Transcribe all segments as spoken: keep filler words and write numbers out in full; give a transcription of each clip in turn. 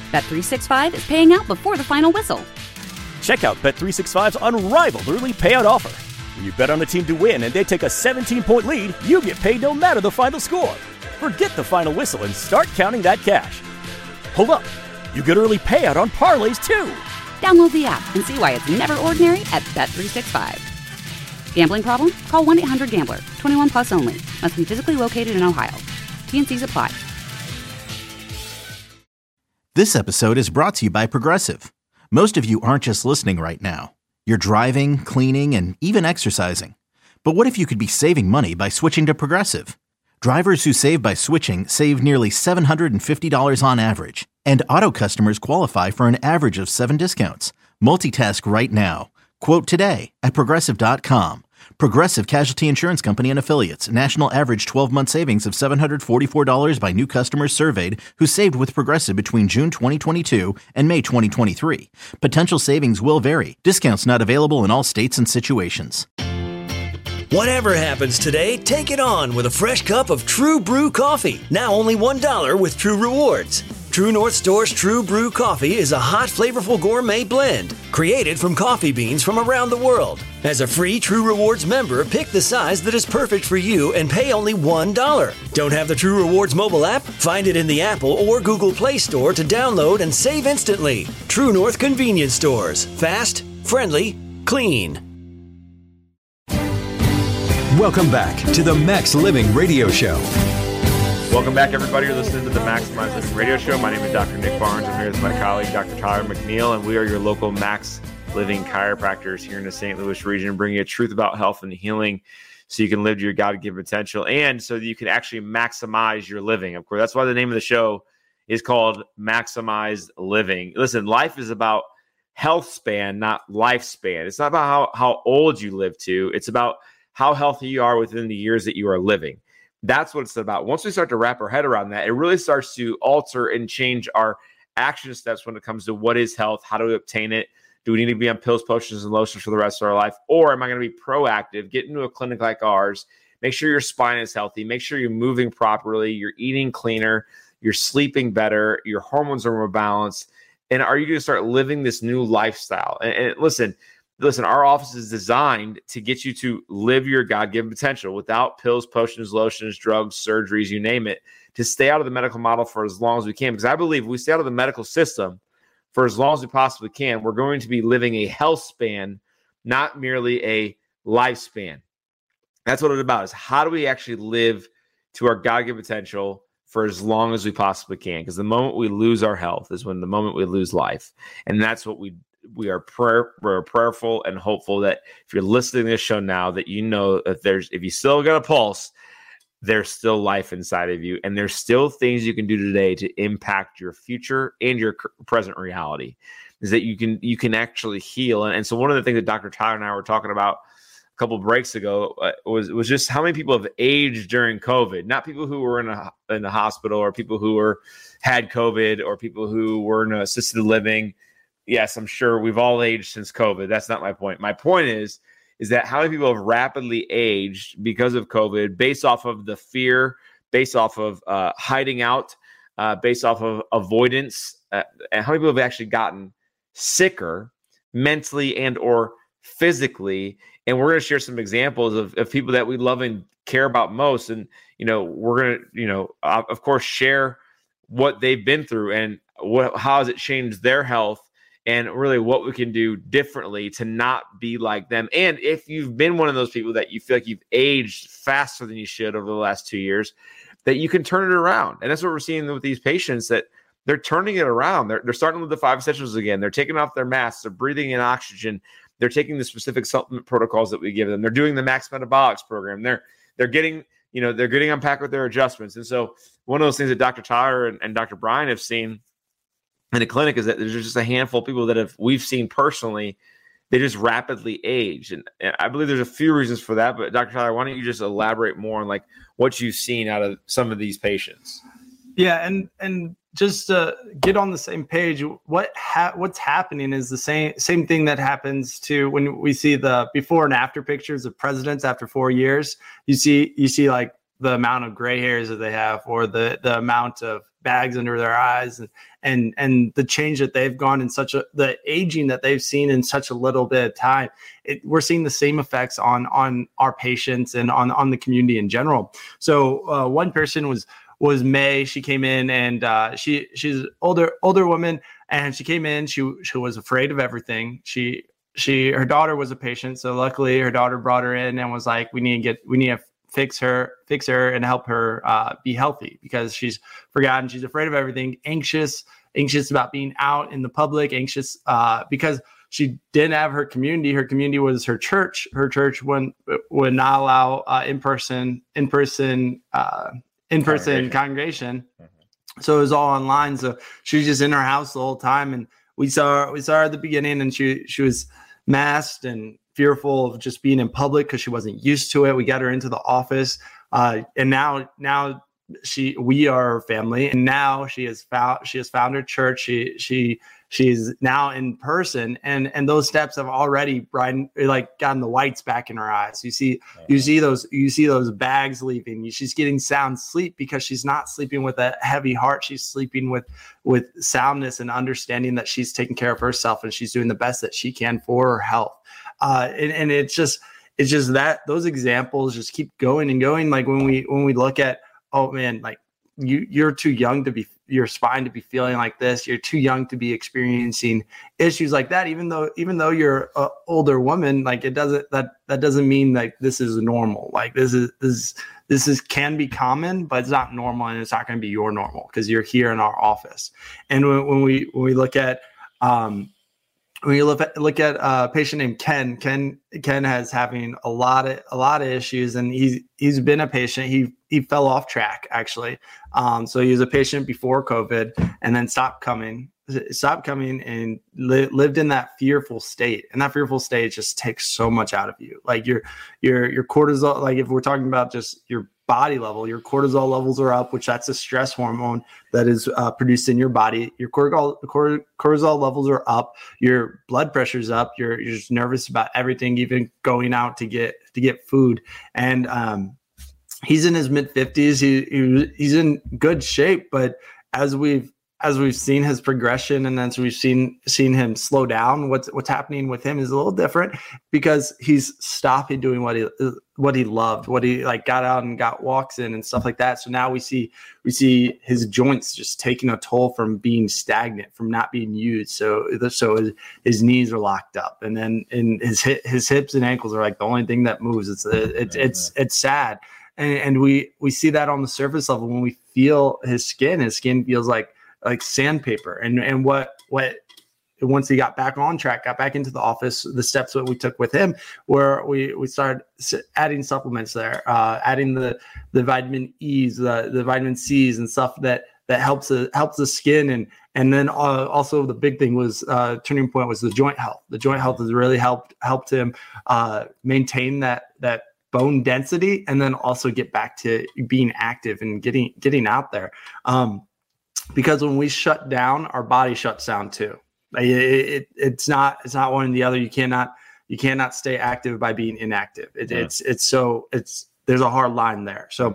Bet three sixty-five is paying out before the final whistle. Check out Bet three sixty-five's unrivaled early payout offer. When you bet on a team to win and they take a seventeen-point lead, you get paid no matter the final score. Forget the final whistle and start counting that cash. Hold up. You get early payout on parlays, too. Download the app and see why it's never ordinary at Bet three sixty-five. Gambling problem? Call one eight hundred gambler. twenty-one plus only. Must be physically located in Ohio. T N Cs apply. This episode is brought to you by Progressive. Most of you aren't just listening right now. You're driving, cleaning, and even exercising. But what if you could be saving money by switching to Progressive? Drivers who save by switching save nearly seven hundred fifty dollars on average. And auto customers qualify for an average of seven discounts. Multitask right now. Quote today at Progressive dot com. Progressive Casualty Insurance Company and Affiliates. National average twelve-month savings of seven hundred forty-four dollars by new customers surveyed who saved with Progressive between June twenty twenty-two and May twenty twenty-three. Potential savings will vary. Discounts not available in all states and situations. Whatever happens today, take it on with a fresh cup of True Brew coffee. Now only one dollar with True Rewards. True North Store's True Brew coffee is a hot, flavorful gourmet blend created from coffee beans from around the world. As a free True Rewards member, pick the size that is perfect for you and pay only one dollar. Don't have the True Rewards mobile app? Find it in the Apple or Google Play Store to download and save instantly. True North Convenience Stores. Fast, friendly, clean. Welcome back to the Max Living Radio Show. Welcome back, everybody. You're listening to the Maximize Living Radio Show. My name is Doctor Nick Barnes. I'm here with my colleague, Doctor Tyler McNeil, and we are your local Max Living chiropractors here in the Saint Louis region, bringing you truth about health and healing so you can live to your God-given potential and so that you can actually maximize your living. Of course, that's why the name of the show is called Maximize Living. Listen, life is about health span, not lifespan. It's not about how, how old you live to. It's about how healthy you are within the years that you are living. That's what it's about. Once we start to wrap our head around that, it really starts to alter and change our action steps when it comes to what is health, how do we obtain it? Do we need to be on pills, potions, and lotions for the rest of our life? Or am I going to be proactive, get into a clinic like ours, make sure your spine is healthy, make sure you're moving properly, you're eating cleaner, you're sleeping better, your hormones are more balanced, and are you going to start living this new lifestyle? And, and listen, Listen, our office is designed to get you to live your God-given potential without pills, potions, lotions, drugs, surgeries, you name it, to stay out of the medical model for as long as we can. Because I believe if we stay out of the medical system for as long as we possibly can, we're going to be living a health span, not merely a lifespan. That's what it's about, is how do we actually live to our God-given potential for as long as we possibly can? Because the moment we lose our health is when the moment we lose life. And that's what we We are prayer, we're prayerful and hopeful that if you're listening to this show now, that you know that there's, if you still got a pulse, there's still life inside of you. And there's still things you can do today to impact your future and your present reality, is that you can, you can actually heal. And, and so one of the things that Doctor Tyler and I were talking about a couple of breaks ago uh, was, was just how many people have aged during COVID, not people who were in a, in the hospital or people who were had COVID or people who were in assisted living. Yes, I'm sure we've all aged since COVID. That's not my point. My point is, is that how many people have rapidly aged because of COVID, based off of the fear, based off of uh, hiding out, uh, based off of avoidance, uh, and how many people have actually gotten sicker mentally and or physically. And we're going to share some examples of, of people that we love and care about most. And, you know, we're going to, you know, uh, of course, share what they've been through and what, how has it changed their health, and really what we can do differently to not be like them. And if you've been one of those people that you feel like you've aged faster than you should over the last two years, that you can turn it around. And that's what we're seeing with these patients, that they're turning it around. They're, they're starting with the five essentials again. They're taking off their masks. They're breathing in oxygen. They're taking the specific supplement protocols that we give them. They're doing the Max Metabolics program. They're they're getting, you know, they're getting unpacked with their adjustments. And so one of those things that Doctor Tyler and, and Doctor Brian have seen in the clinic is that there's just a handful of people that have we've seen personally, they just rapidly age. And, and I believe there's a few reasons for that. But Doctor Tyler, why don't you just elaborate more on like what you've seen out of some of these patients? Yeah, and and just to get on the same page, what ha- what's happening is the same same thing that happens to when we see the before and after pictures of presidents after four years. You see you see like the amount of gray hairs that they have, or the the amount of bags under their eyes, and and and the change that they've gone in such a the aging that they've seen in such a little bit of time. It, we're seeing the same effects on on our patients and on on the community in general. So uh, one person was was May. She came in, and uh, she she's older older woman, and she came in. She she was afraid of everything. She she her daughter was a patient, so luckily her daughter brought her in and was like, we need to get we need to fix her, fix her and help her uh, be healthy, because she's forgotten. She's afraid of everything, anxious, anxious about being out in the public, anxious uh, because she didn't have her community. Her community was her church. Her church wouldn't, would not allow uh, in-person, in-person, uh, in-person congregation. congregation. Mm-hmm. So it was all online. So she was just in her house the whole time. And we saw her, we saw her at the beginning, and she, she was masked and fearful of just being in public because she wasn't used to it. We got her into the office, uh, and now now she we are her family, and now she has found she has found her church. She she she's now in person, and and those steps have already brightened, like gotten the whites back in her eyes. You see you see those you see those bags leaving. She's getting sound sleep because she's not sleeping with a heavy heart. She's sleeping with with soundness and understanding that she's taking care of herself and she's doing the best that she can for her health. Uh, and, and it's just, it's just that those examples just keep going and going. Like when we, when we look at, oh man, like you, you're too young to be, your spine to be feeling like this. You're too young to be experiencing issues like that. Even though, even though you're an older woman, like it doesn't, that, that doesn't mean like this is normal. Like this is, this, this is, can be common, but it's not normal, and it's not going to be your normal because you're here in our office. And when, when we, when we look at, um, when you look at look at a patient named Ken, Ken Ken has having a lot of a lot of issues, and he's he's been a patient. He he fell off track actually. Um, so he was a patient before COVID, and then stopped coming, stopped coming, and li- lived in that fearful state. And that fearful state just takes so much out of you. Like your your your cortisol. Like if we're talking about just your body level, your cortisol levels are up, which that's a stress hormone that is uh, produced in your body. Your cortisol, cortisol levels are up. Your blood pressure's up. You're, you're just nervous about everything, even going out to get to get food. And um, he's in his mid fifties. He, he he's in good shape, but as we've as we've seen his progression, and as we've seen seen him slow down, what's what's happening with him is a little different, because he's stopping doing what he what he loved, what he like got out and got walks in and stuff like that. So now we see we see his joints just taking a toll from being stagnant, from not being used. So so his, his knees are locked up, and then and his his hips and ankles are like the only thing that moves. It's it's it's it's sad, and and we we see that on the surface level when we feel his skin. His skin feels like like sandpaper. And and what what once he got back on track, got back into the office, the steps that we took with him, where we we started adding supplements there, uh, adding the the vitamin E's, the the vitamin C's and stuff that that helps the helps the skin. And and then uh, also the big thing was uh, turning point was the joint health. The joint health has really helped helped him uh, maintain that that bone density, and then also get back to being active and getting getting out there. Um, Because when we shut down, our body shuts down too. It, it, it's not it's not one or the other. You cannot you cannot stay active by being inactive. It, yeah. It's it's so it's there's a hard line there. So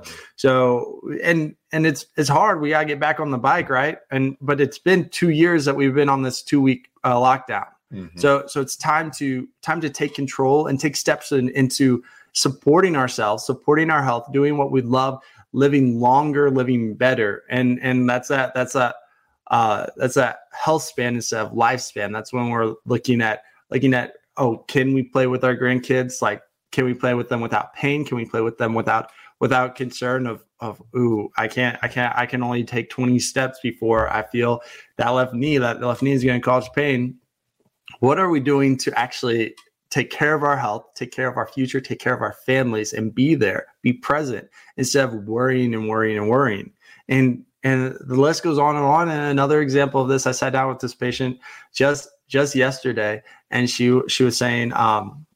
so and and it's it's hard. We gotta get back on the bike, right? And but it's been two years that we've been on this two week uh, lockdown. Mm-hmm. So so it's time to time to take control and take steps in, into supporting ourselves, supporting our health, doing what we love, living longer, living better. And and that's that that's that uh that's that health span instead of lifespan. That's when we're looking at looking at, oh, can we play with our grandkids? Like, can we play with them without pain? Can we play with them without without concern of of ooh, I can't I can't I can only take twenty steps before I feel that left knee, that left knee is gonna cause pain. What are we doing to actually take care of our health, take care of our future, take care of our families, and be there, be present, instead of worrying and worrying and worrying? And and the list goes on and on. And another example of this, I sat down with this patient just just yesterday, and she she was saying um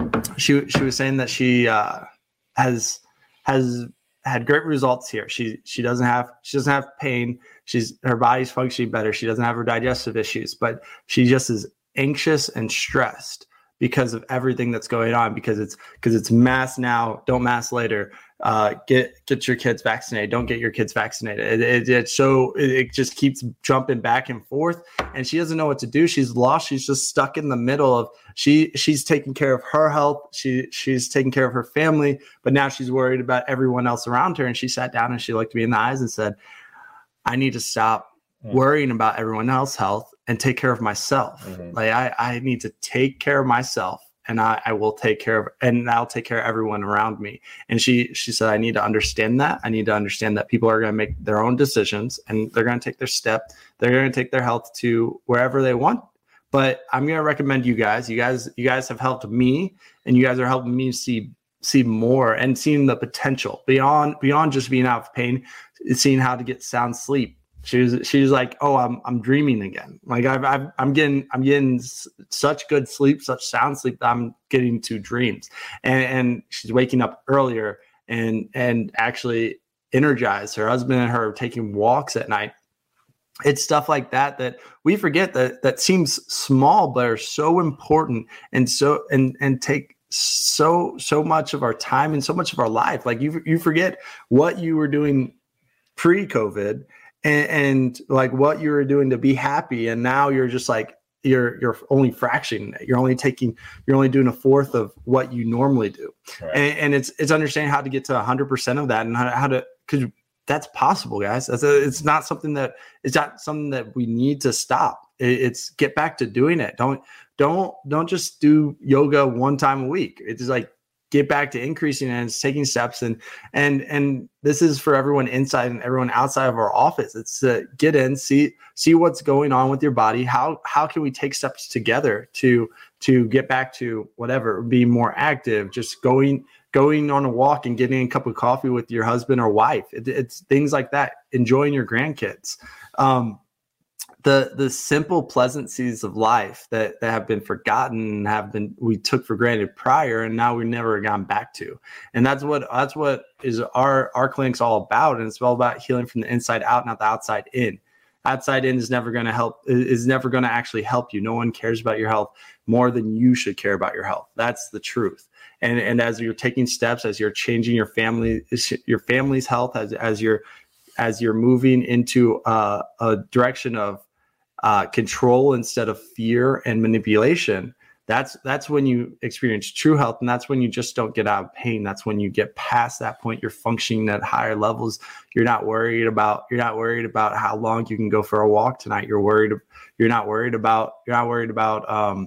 she she was saying that she uh, has has had great results here. She she doesn't have she doesn't have pain. She's her body's functioning better. She doesn't have her digestive issues, but she just is anxious and stressed because of everything that's going on, because it's because it's mask now, don't mask later. uh, get get your kids vaccinated. Don't get your kids vaccinated. It, it, it's so it, it just keeps jumping back and forth, and she doesn't know what to do. She's lost. She's just stuck in the middle of she she's taking care of her health. She she's taking care of her family, but now she's worried about everyone else around her. And she sat down and she looked me in the eyes and said, "I need to stop mm-hmm. worrying about everyone else's health and take care of myself. Mm-hmm. Like I I need to take care of myself." And I, I will take care of, and I'll take care of everyone around me. And she, she said, I need to understand that. I need to understand that people are going to make their own decisions and they're going to take their step. They're going to take their health to wherever they want. But I'm going to recommend you guys, you guys, you guys have helped me, and you guys are helping me see, see more and seeing the potential beyond, beyond just being out of pain, seeing how to get sound sleep. She was, she was like, oh, I'm, I'm dreaming again. Like I've, I've, I'm getting, I'm getting s- such good sleep, such sound sleep that I'm getting to dreams. And, and she's waking up earlier and, and actually energized. Her husband and her are taking walks at night. It's stuff like that, that we forget that, that seems small, but are so important and so, and, and take so, so much of our time and so much of our life. Like you, you forget what you were doing pre-COVID. And, and like what you were doing to be happy, and now you're just like you're you're only fractioning it. You're only taking you're only doing a fourth of what you normally do, right. and, and it's it's understanding how to get to one hundred percent of that, and how, how to because that's possible, guys. That's a, it's not something that it's not something that we need to stop. It, it's get back to doing it. Don't don't don't just do yoga one time a week. It's like get back to increasing and it's taking steps. And, and, and this is for everyone inside and everyone outside of our office. It's to get in, see, see what's going on with your body. How, how can we take steps together to, to get back to whatever, be more active, just going, going on a walk and getting a cup of coffee with your husband or wife. It, it's things like that. Enjoying your grandkids. Um, the the simple pleasantries of life that, that have been forgotten, have been we took for granted prior, and now we've never gone back to. And that's what that's what is our our clinic's all about. And it's all about healing from the inside out, not the outside in. Outside in is never going to help, is never going to actually help you. No one cares about your health more than you should care about your health. That's the truth. And and as you're taking steps, as you're changing your family, your family's health, as as you're as you're moving into uh, a direction of uh, control instead of fear and manipulation, that's that's when you experience true health, and that's when you just don't get out of pain. That's when you get past that point. You're functioning at higher levels. You're not worried about you're not worried about how long you can go for a walk tonight. You're worried. You're not worried about you're not worried about um,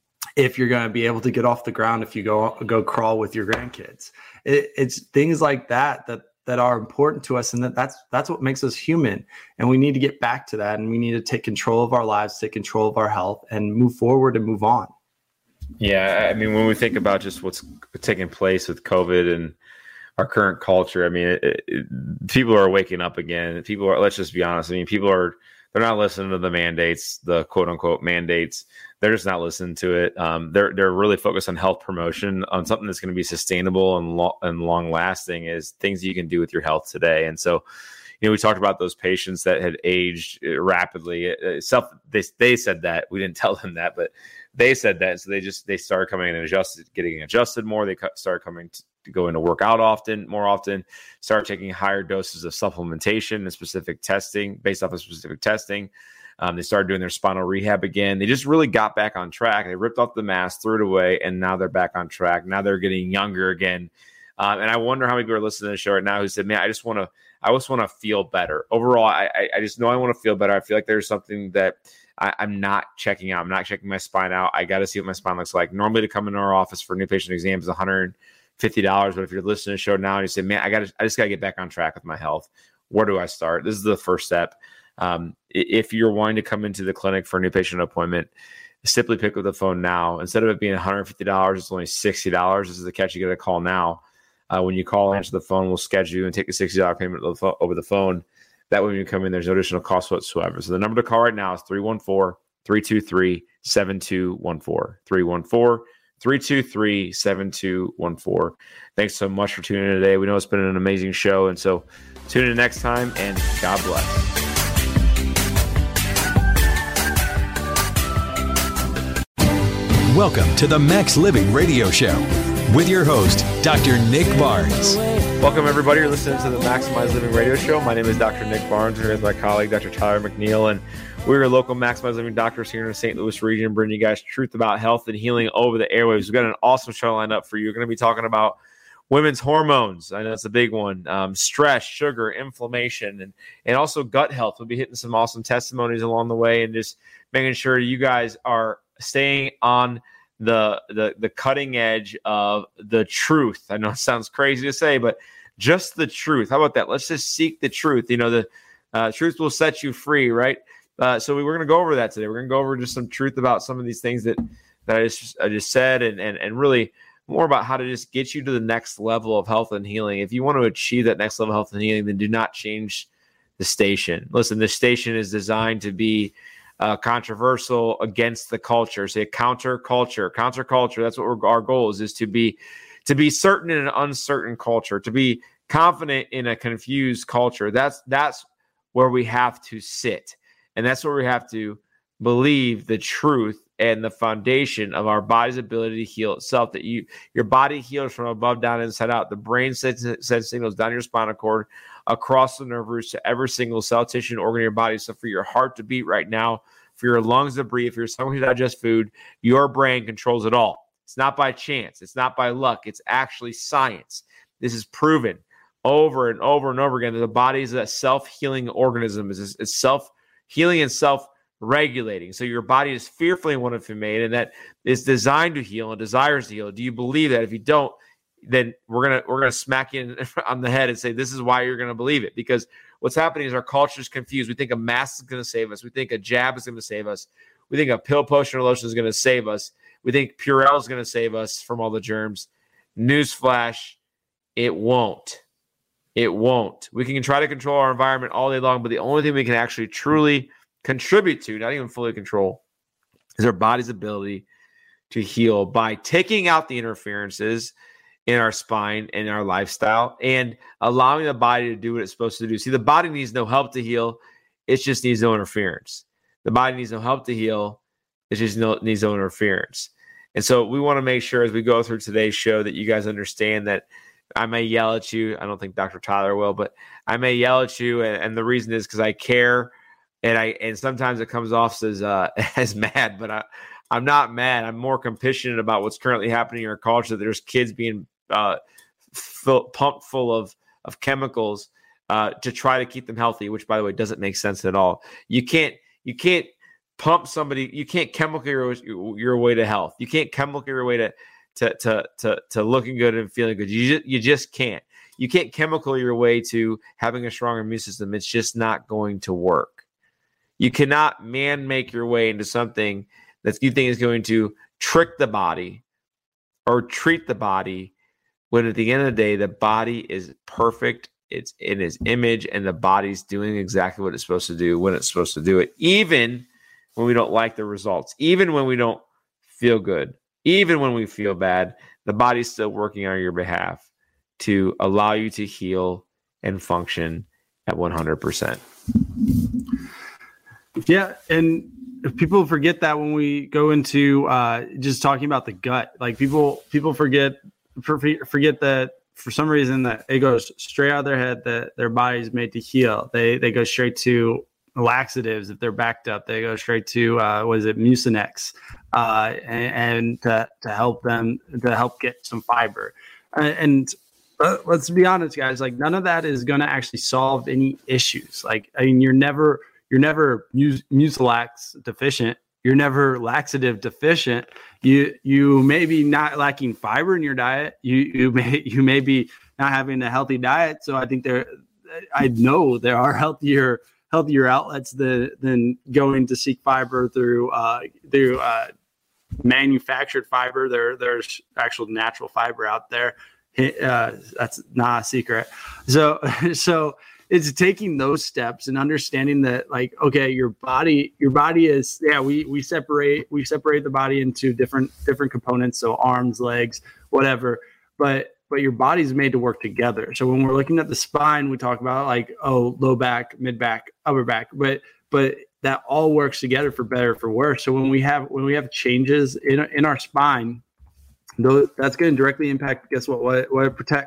if you're going to be able to get off the ground if you go go crawl with your grandkids. It, it's things like that that. that are important to us. And that that's, that's what makes us human. And we need to get back to that. And we need to take control of our lives, take control of our health, and move forward and move on. Yeah. I mean, when we think about just what's taking place with COVID and our current culture, I mean, it, it, people are waking up again. People are, let's just be honest. I mean, people are, they're not listening to the mandates, the quote unquote mandates. They're just not listening to it. Um, they're they're really focused on health promotion, on something that's going to be sustainable and lo- and long lasting, is things you can do with your health today. And so, you know, we talked about those patients that had aged rapidly. Self, they they said that. We didn't tell them that, but they said that. So they just they started coming in and adjusted, getting adjusted more. They started coming to go into work out often, more often. Start taking higher doses of supplementation and specific testing based off of specific testing. Um, they started doing their spinal rehab again. They just really got back on track. They ripped off the mask, threw it away, and now they're back on track. Now they're getting younger again. Um, and I wonder how many people are listening to the show right now who said, man, I just want to, I just want to feel better. Overall, I, I, I just know I want to feel better. I feel like there's something that I, I'm not checking out. I'm not checking my spine out. I got to see what my spine looks like. Normally to come into our office for a new patient exam is one hundred fifty dollars. But if you're listening to the show now and you say, man, I got to, I just got to get back on track with my health. Where do I start? This is the first step. Um, if you're wanting to come into the clinic for a new patient appointment, simply pick up the phone now. Instead of it being one hundred fifty dollars, it's only sixty dollars. This is the catch. You get a call now. Uh, when you call, answer the phone, we'll schedule you and take a sixty dollars payment over the phone. That way when you come in, there's no additional cost whatsoever. So the number to call right now is three one four, three two three, seven two one four. three one four, three two three, seven two one four. Thanks so much for tuning in today. We know it's been an amazing show. And so tune in next time, and God bless. Welcome to the Max Living Radio Show with your host, Doctor Nick Barnes. Welcome, everybody. You're listening to the Maximize Living Radio Show. My name is Doctor Nick Barnes, and here is my colleague, Doctor Tyler McNeil, and we're your local Maximize Living doctors here in the Saint Louis region, bringing you guys truth about health and healing over the airwaves. We've got an awesome show lined up for you. We're going to be talking about women's hormones. I know it's a big one. Um, stress, sugar, inflammation, and, and also gut health. We'll be hitting some awesome testimonies along the way and just making sure you guys are staying on the the the cutting edge of the truth. I know it sounds crazy to say, but just the truth. How about that? Let's just seek the truth. You know, the uh, truth will set you free, right? Uh, so we, we're going to go over that today. We're going to go over just some truth about some of these things that that I just I just said, and and and really more about how to just get you to the next level of health and healing. If you want to achieve that next level of health and healing, then do not change the station. Listen, this station is designed to be Uh, controversial against the culture. Say counter culture, counter culture. That's what we're, our goal is, is to be, to be certain in an uncertain culture, to be confident in a confused culture. That's, that's where we have to sit. And that's where we have to believe the truth and the foundation of our body's ability to heal itself, that you, your body heals from above down, inside out. The brain sends, sends signals down your spinal cord, across the nerve roots to every single cell, tissue, and organ in your body. So for your heart to beat right now, for your lungs to breathe, for your stomach to digest food, your brain controls it all. It's not by chance. It's not by luck. It's actually science. This is proven over and over and over again that the body is a self-healing organism. It's, it's self-healing and self-regulating. So your body is fearfully and wonderfully made, and that is designed to heal and desires to heal. Do you believe that? If you don't, then we're gonna we're gonna smack you on the head and say this is why you're gonna believe it. Because what's happening is our culture is confused. We think a mask is gonna save us. We think a jab is gonna save us. We think a pill, potion, or lotion is gonna save us. We think Purell is gonna save us from all the germs. Newsflash, it won't. It won't. We can try to control our environment all day long, but the only thing we can actually truly contribute to, not even fully control, is our body's ability to heal by taking out the interferences in our spine and our lifestyle and allowing the body to do what it's supposed to do. See, the body needs no help to heal. It just needs no interference. The body needs no help to heal. It just no, needs no interference. And so we want to make sure as we go through today's show that you guys understand that I may yell at you. I don't think Doctor Tyler will, but I may yell at you. And, and the reason is because I care. And I, and sometimes it comes off as, uh, as mad, but I, I'm not mad. I'm more compassionate about what's currently happening in our culture. There's kids being uh, fill, pumped full of, of chemicals uh, to try to keep them healthy, which, by the way, doesn't make sense at all. You can't, you can't pump somebody. You can't chemical your, your way to health. You can't chemical your way to, to, to, to, to looking good and feeling good. You just, you just can't. You can't chemical your way to having a strong immune system. It's just not going to work. You cannot man make your way into something that you think is going to trick the body or treat the body, when at the end of the day, the body is perfect. It's in its image, and the body's doing exactly what it's supposed to do when it's supposed to do it, even when we don't like the results, even when we don't feel good, even when we feel bad, the body's still working on your behalf to allow you to heal and function at one hundred percent. Yeah, and if people forget that when we go into uh, just talking about the gut, like people people forget forget that for some reason that it goes straight out of their head that their body's made to heal. They they go straight to laxatives if they're backed up. They go straight to uh, what is it, Mucinex, uh, and, and to to help them to help get some fiber. Uh, and uh, let's be honest, guys, like none of that is going to actually solve any issues. Like I mean, you're never you're never mus- Mucilax deficient. You're never laxative deficient. You you may be not lacking fiber in your diet. You you may you may be not having a healthy diet. So I think there, I know there are healthier healthier outlets than than going to seek fiber through uh, through uh, manufactured fiber. There there's actual natural fiber out there. Uh, that's not a secret. So so. It's taking those steps and understanding that, like, okay, your body, your body is, yeah, we, we separate, we separate the body into different, different components. So arms, legs, whatever, but, but your body's made to work together. So when we're looking at the spine, we talk about like, oh, low back, mid back, upper back, but, but that all works together for better, for worse. So when we have, when we have changes in, in our spine, those, that's going to directly impact, guess what, what, what it protects.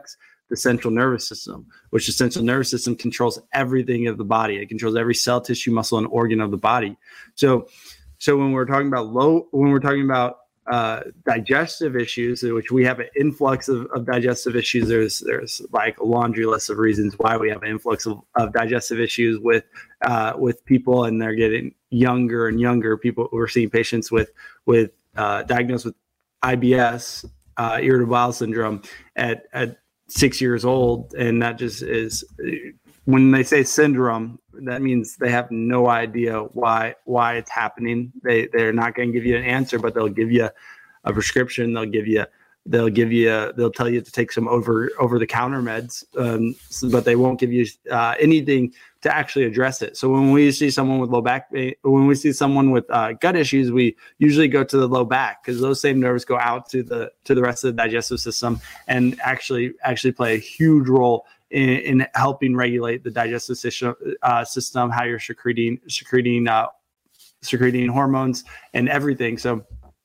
the central nervous system, which the central nervous system controls everything of the body. It controls every cell, tissue, muscle, and organ of the body. So, so when we're talking about low, when we're talking about uh, digestive issues, which we have an influx of, of digestive issues, there's there's like a laundry list of reasons why we have an influx of, of digestive issues with uh, with people, and they're getting younger and younger. People, we're seeing patients with with uh, diagnosed with I B S, uh, irritable bowel syndrome, at at six years old, and that just is, when they say syndrome, that means they have no idea why why it's happening. They they're not going to give you an answer, but they'll give you a prescription. They'll give you they'll give you a, they'll tell you to take some over over the counter meds, um, so, but they won't give you uh, anything to actually address it. So when we see someone with low back pain, when we see someone with uh, gut issues, we usually go to the low back, because those same nerves go out to the to the rest of the digestive system and actually actually play a huge role in, in helping regulate the digestive system, uh, system, how you're secreting secreting uh, secreting hormones and everything. So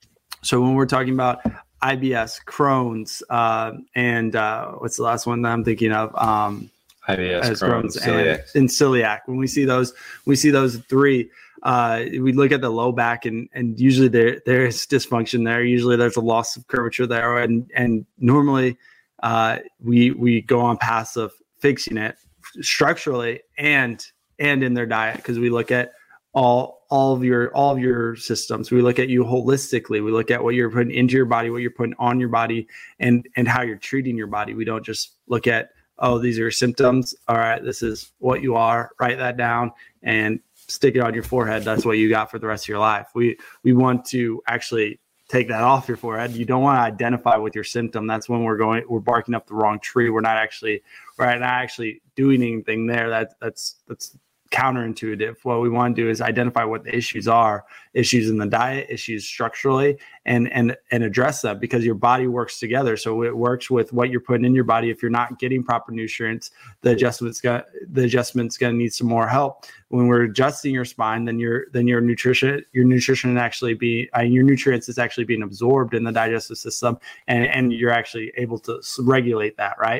so when we're talking about I B S, Crohn's, uh, and uh, what's the last one that I'm thinking of? Um, I B S, as Crohn's, Crohn's celiac. and, and celiac. When we see those, we see those three. Uh, we look at the low back, and and usually there there is dysfunction there. Usually there's a loss of curvature there, and and normally uh, we we go on paths of fixing it structurally and and in their diet, because we look at all all of your all of your systems. We look at you holistically. We look at what you're putting into your body, what you're putting on your body, and and how you're treating your body. We don't just look at, oh, these are your symptoms. All right, this is what you are. Write that down and stick it on your forehead. That's what you got for the rest of your life. We we want to actually take that off your forehead. You don't want to identify with your symptom. That's when we're going, we're barking up the wrong tree. We're not actually, we're not actually doing anything there. That that's that's counterintuitive. What we want to do is identify what the issues are, issues in the diet, issues structurally, and and and address them, because your body works together. So it works with what you're putting in your body. If you're not getting proper nutrients, the adjustment's got the adjustment's going to need some more help. When we're adjusting your spine, then your then your nutrition your nutrition actually be uh, your nutrients is actually being absorbed in the digestive system, and and you're actually able to regulate that, right?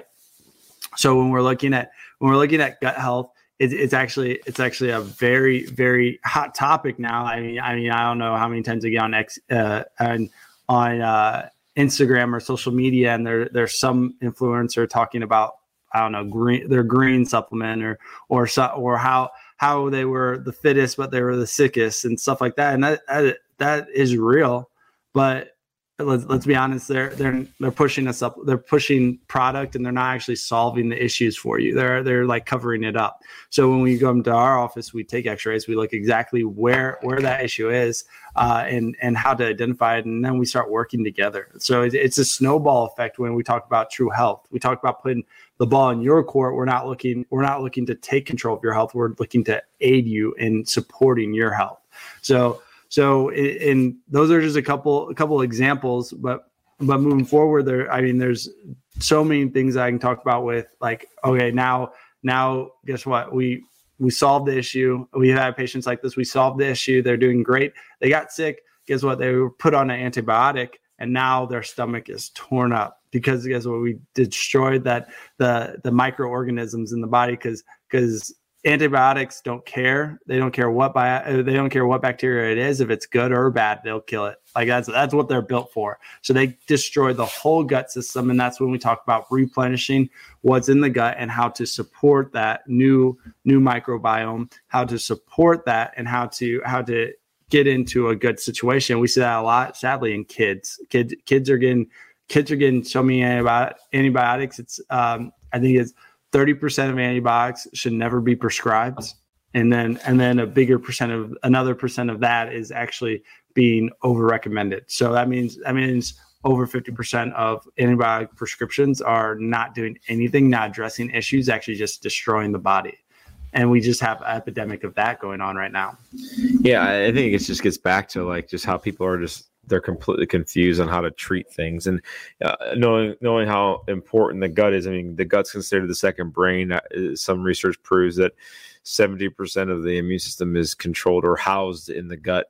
So when we're looking at when we're looking at gut health, It's, it's actually it's actually a very, very hot topic now. I mean, I mean, I don't know how many times I get on X uh, and on uh, Instagram or social media, and there there's some influencer talking about, I don't know, green their green supplement or or or how how they were the fittest but they were the sickest and stuff like that. And that that, that is real, but let's let's be honest, they're they're they're pushing us up, they're pushing product, and they're not actually solving the issues for you. They're they're like covering it up. So when we come to our office, we take x-rays, we look exactly where where that issue is, uh, and and how to identify it, and then we start working together. So it, it's a snowball effect when we talk about true health. We talk about putting the ball in your court. We're not looking we're not looking to take control of your health. We're looking to aid you in supporting your health. So So, and those are just a couple, a couple examples, but, but moving forward there, I mean, there's so many things I can talk about with, like, okay, now, now guess what? We, we solved the issue. We had patients like this. We solved the issue. They're doing great. They got sick. Guess what? They were put on an antibiotic, and now their stomach is torn up, because guess what? We destroyed that, the, the microorganisms in the body, because, because antibiotics don't care. They don't care what bio, they don't care what bacteria it is. If it's good or bad, they'll kill it. Like that's that's what they're built for. So they destroy the whole gut system, and that's when we talk about replenishing what's in the gut and how to support that new new microbiome, how to support that, and how to how to get into a good situation. We see that a lot, sadly, in kids. Kids kids are getting kids are getting so many antibiotics. It's um, I think it's thirty percent of antibiotics should never be prescribed. And then, and then a bigger percent of another percent of that is actually being over recommended. So that means, that means over fifty percent of antibiotic prescriptions are not doing anything, not addressing issues, actually just destroying the body. And we just have an epidemic of that going on right now. Yeah. I think it just gets back to like just how people are just, they're completely confused on how to treat things, and uh, knowing knowing how important the gut is. I mean, the gut's considered the second brain. Uh, some research proves that seventy percent of the immune system is controlled or housed in the gut.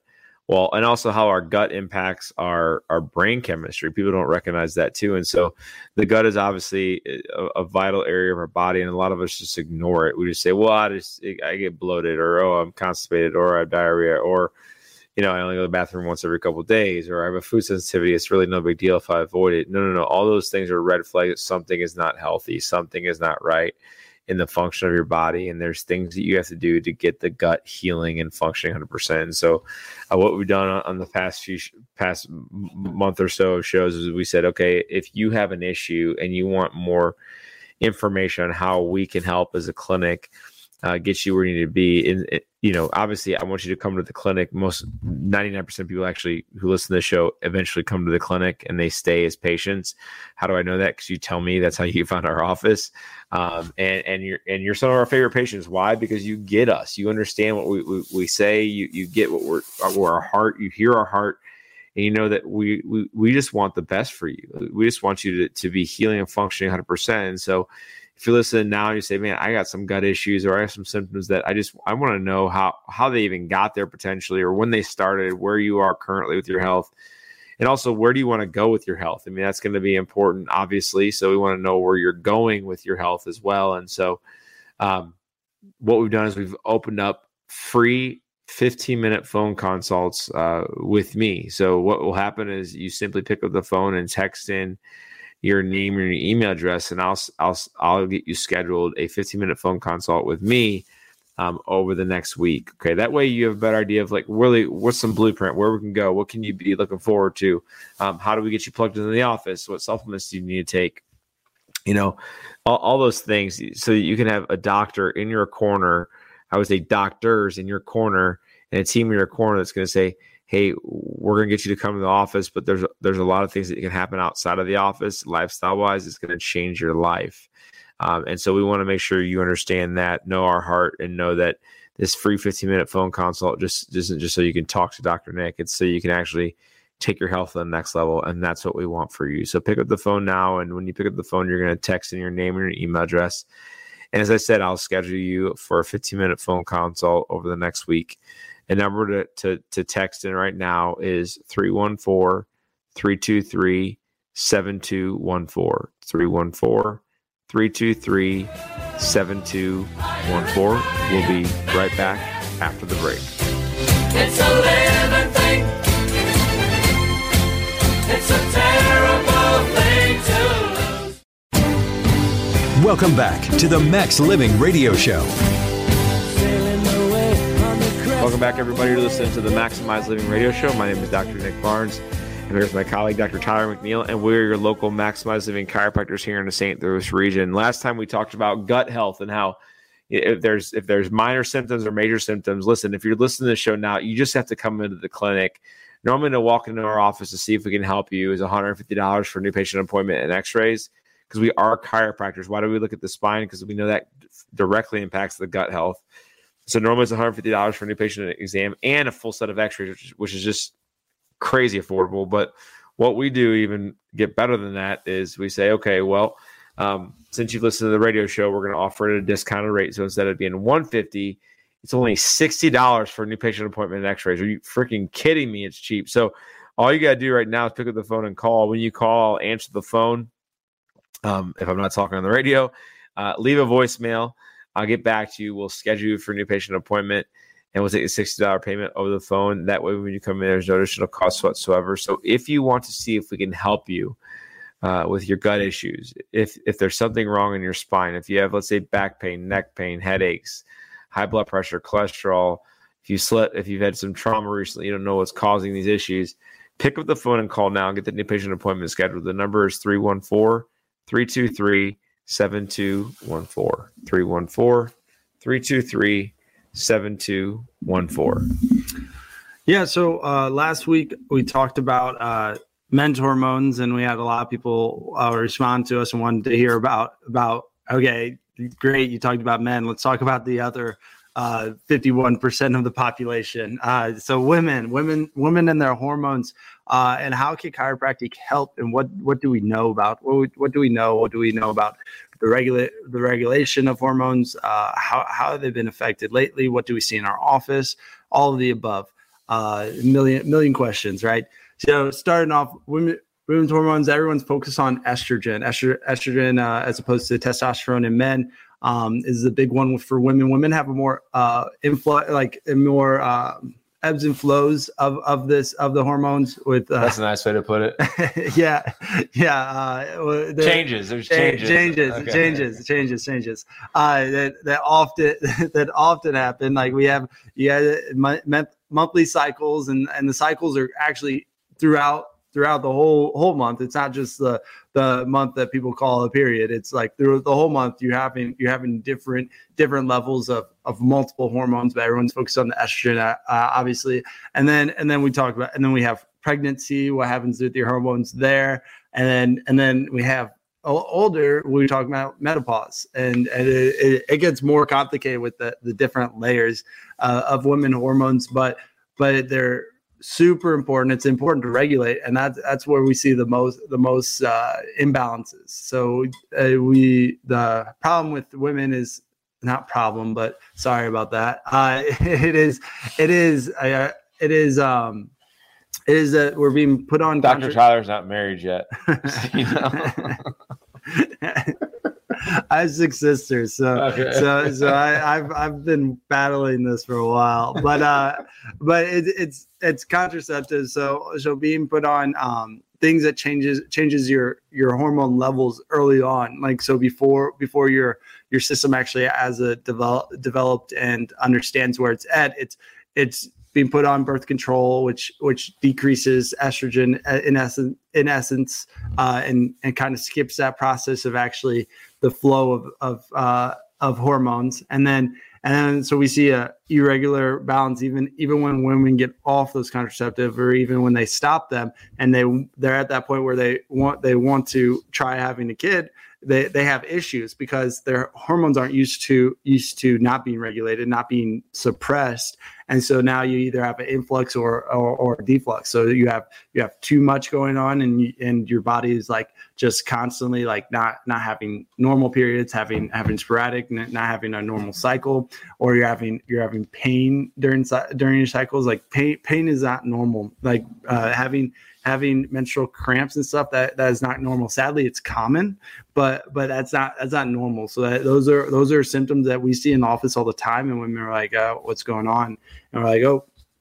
Well, and also how our gut impacts our, our brain chemistry. People don't recognize that too. And so the gut is obviously a, a vital area of our body. And a lot of us just ignore it. We just say, well, I just, I get bloated, or, oh, I'm constipated, or I have diarrhea, or, you know, I only go to the bathroom once every couple of days, or I have a food sensitivity. It's really no big deal if I avoid it. No, no, no. All those things are red flags that something is not healthy. Something is not right in the function of your body. And there's things that you have to do to get the gut healing and functioning one hundred percent. And so uh, what we've done on, on the past few sh- past m- month or so of shows is we said, okay, if you have an issue and you want more information on how we can help as a clinic, uh, get you where you need to be. And, it, you know, obviously I want you to come to the clinic. Most ninety-nine percent of people actually who listen to the show eventually come to the clinic and they stay as patients. How do I know that? Because you tell me. That's how you found our office. Um, and, and you're, and you're some of our favorite patients. Why? Because you get us, you understand what we, we, we say, you, you get what we're, what our heart, you hear our heart, and you know that we, we, we just want the best for you. We just want you to, to be healing and functioning one hundred percent. And so if you listen now and you say, man, I got some gut issues, or I have some symptoms that I just, I want to know how, how they even got there potentially, or when they started, where you are currently with your health. And also, where do you want to go with your health? I mean, that's going to be important, obviously. So we want to know where you're going with your health as well. And so um, what we've done is we've opened up free fifteen minute phone consults uh, with me. So what will happen is you simply pick up the phone and text in your name and your email address, and I'll I'll I'll get you scheduled a fifteen minute phone consult with me um, over the next week. Okay, that way you have a better idea of like really what's some blueprint, where we can go, what can you be looking forward to, um, how do we get you plugged into the office, what supplements do you need to take, you know, all, all those things, so that you can have a doctor in your corner. I would say doctors in your corner and a team in your corner that's going to say, hey, we're going to get you to come to the office, but there's there's a lot of things that can happen outside of the office, lifestyle-wise. It's going to change your life. Um, and so we want to make sure you understand that, know our heart, and know that this free fifteen minute phone consult just isn't just so you can talk to Doctor Nick. It's so you can actually take your health to the next level, and that's what we want for you. So pick up the phone now, and when you pick up the phone, you're going to text in your name and your email address. And as I said, I'll schedule you for a fifteen minute phone consult over the next week. The number to, to, to text in right now is three one four, three two three, seven two one four. three one four, three two three, seven two one four. We'll be right back after the break. It's a living thing. It's a terrible thing to lose. Welcome back to the Max Living Radio Show. Welcome back, everybody. You're listening to the Maximize Living Radio Show. My name is Doctor Nick Barnes. I'm here with my colleague, Doctor Tyler McNeil, and we're your local Maximize Living chiropractors here in the Saint Louis region. Last time we talked about gut health and how if there's if there's minor symptoms or major symptoms, listen, if you're listening to the show now, you just have to come into the clinic. Normally, to walk into our office to see if we can help you is one hundred fifty dollars for a new patient appointment and x-rays, because we are chiropractors. Why do we look at the spine? Because we know that directly impacts the gut health. So normally it's one hundred fifty dollars for a new patient exam and a full set of x-rays, which, which is just crazy affordable. But what we do even get better than that is we say, okay, well, um, since you've listened to the radio show, we're going to offer it at a discounted rate. So instead of being one hundred fifty dollars, it's only sixty dollars for a new patient appointment and x-rays. Are you freaking kidding me? It's cheap. So all you got to do right now is pick up the phone and call. When you call, answer the phone. Um, if I'm not talking on the radio, uh, leave a voicemail. I'll get back to you. We'll schedule you for a new patient appointment, and we'll take a sixty dollars payment over the phone. That way, when you come in, there's no additional cost whatsoever. So if you want to see if we can help you uh, with your gut issues, if if there's something wrong in your spine, if you have, let's say, back pain, neck pain, headaches, high blood pressure, cholesterol, if you slept, if you've had some trauma recently, you don't know what's causing these issues, pick up the phone and call now and get the new patient appointment scheduled. The number is three one four, three two three, seven two one four. three one four, three two three, seven two one four. Yeah, so uh, last week we talked about uh, men's hormones, and we had a lot of people uh, respond to us and wanted to hear about, about, okay, great, you talked about men. Let's talk about the other uh, fifty-one percent of the population. Uh, so women, women, women and their hormones, uh, and how can chiropractic help? And what, what do we know about? What, what do we know? What do we know about the regula- the regulation of hormones? Uh, how how have they been affected lately? What do we see in our office? All of the above. uh, million million questions, right? So starting off, women, women's hormones, everyone's focused on estrogen. Estro, estrogen, uh, as opposed to testosterone in men, um, is the big one for women. Women have a more uh, influ- like a more uh, ebbs and flows of of this of the hormones. With uh, that's a nice way to put it. yeah, yeah. Uh, the, changes. There's changes. Changes. Okay. Changes. Changes. Changes. Uh, that that often that often happen. Like we have you have m- monthly cycles, and and the cycles are actually throughout throughout the whole whole month. It's not just the the month that people call a period. It's like through the whole month you're having you're having different different levels of of multiple hormones, but everyone's focused on the estrogen, uh, obviously. And then and then we talk about and then we have pregnancy, what happens with your hormones there, and then and then we have older, we talk about menopause, and, and it, it, it gets more complicated with the the different layers uh, of women hormones, but but they're super important. It's important to regulate, and that's that's where we see the most the most uh, imbalances. So uh, we the problem with women is not problem, but sorry about that. Uh, it is it is uh, it is um it is that we're being put on. Doctor contra- Tyler's not married yet. You know? I have six sisters, so okay. so so I, I've I've been battling this for a while, but uh, but it, it's it's contraceptive, so so being put on um things that changes changes your your hormone levels early on, like so before before your your system actually has a develop developed and understands where it's at, it's it's being put on birth control, which which decreases estrogen in essence, in essence, uh, and and kind of skips that process of actually the flow of of uh, of hormones, and then and then so we see a irregular balance even even when women get off those contraceptive, or even when they stop them, and they they're at that point where they want they want to try having a kid. They they have issues because their hormones aren't used to used to not being regulated, not being suppressed, and so now you either have an influx or or, or a deflux. So you have you have too much going on, and you, and your body is like just constantly like not not having normal periods, having having sporadic, not having a normal cycle, or you're having you're having pain during during your cycles. Like pain pain is not normal. Like uh, having. having menstrual cramps and stuff, that that is not normal. Sadly, it's common, but but that's not that's not normal. So that, those are those are symptoms that we see in the office all the time, and women are like, oh, what's going on? And we're like, oh,